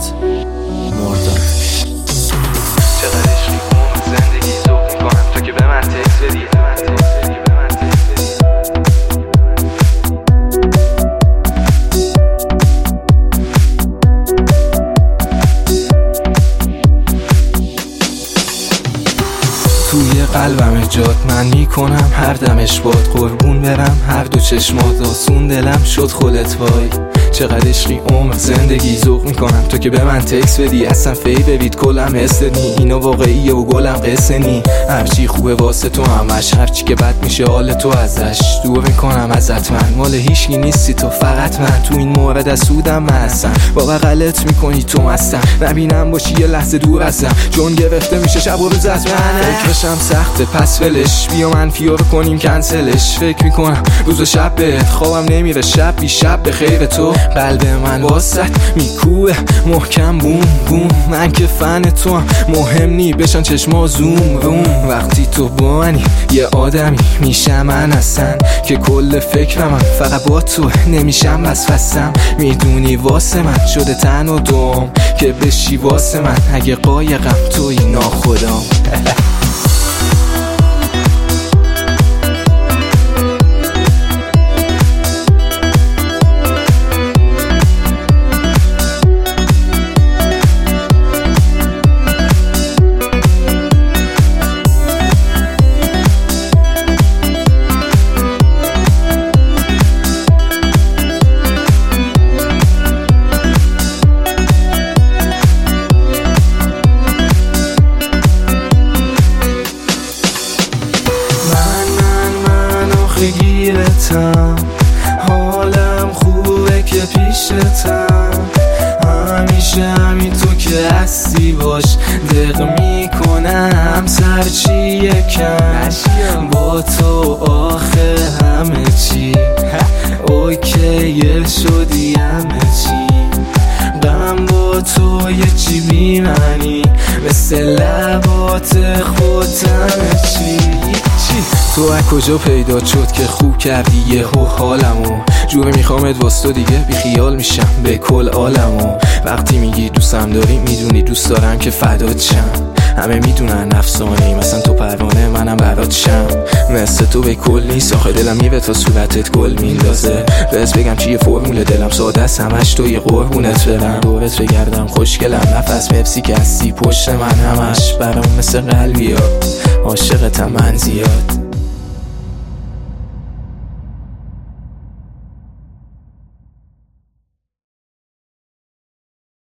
مرداد. چقدر عشقی کن زندگی ذوق میکنم تو که به من تکس بدی. توی قلبم جات من میکنم هر دمش باد، قربون برم هر دو چشمات، آسون دلم شد خودت وای. چقدر عشقی عمر زندگی ذوق میکنم تو که به من تکس بدی. اصلا فی ببید کلم حسنی، اینو واقعیه و گلم قصه نی. هرچی خوبه واسه تو همش، هرچی که بد میشه حال تو ازش. دور میکنم ازت من، مال هیچکی نیستی تو فقط من. تو این مورد از سودم هستم، با بغلت میکنی تو مستم. نبینم باشی یه لحظه دور ازم، چون گرفته میشه شب و روز از من. فکرشم سخته پس ولش، بیا منفی رو کنیم کنسلش. فکر میکنم روز و شب بهت، خوابم نمیره شب بی شب به خیر تو. قلب من واسط میکوه محکم بوم بوم، من که فن تو هم مهم نی بشن چشما زوم روم. وقتی تو با منی یه آدمی میشم من هستن، که کل فکرم فقط با تو نمیشم وسوسم. میدونی واسه من شده تن و دوم، که بشی واسه من اگه قایقم توی ناخدام. گیرتم حالم خوبه که پیشتم، همیشه همین تو که هستی باش. دق میکنم سرچی یکم با تو، آخه همه چی اوکیه شدی همه چی. غم با تو یه چی بیمنی، مثل لبات خودم چی. تو از کجا پیدا شد که خوب کردی یهو حالمو؟ جوری میخوامت واسه تو دیگه بی خیال میشم به کل عالمو. وقتی میگی دوستم داری میدونی دوست دارم که فدات شم. همه میدونن افسانه‌ای مثلا تو پروانه منم برات شم. مثل تو به کل نیست آخه دلم میوه تا صورتت گل میندازه. بس بگم چیه فرمول دلم ساده است همش تو یه قربونت برم. دورت بگردم خوشگلم نفس پپسی که هستی پشت من همش برام مثل قلبی ها. عاشقتم من زیاد.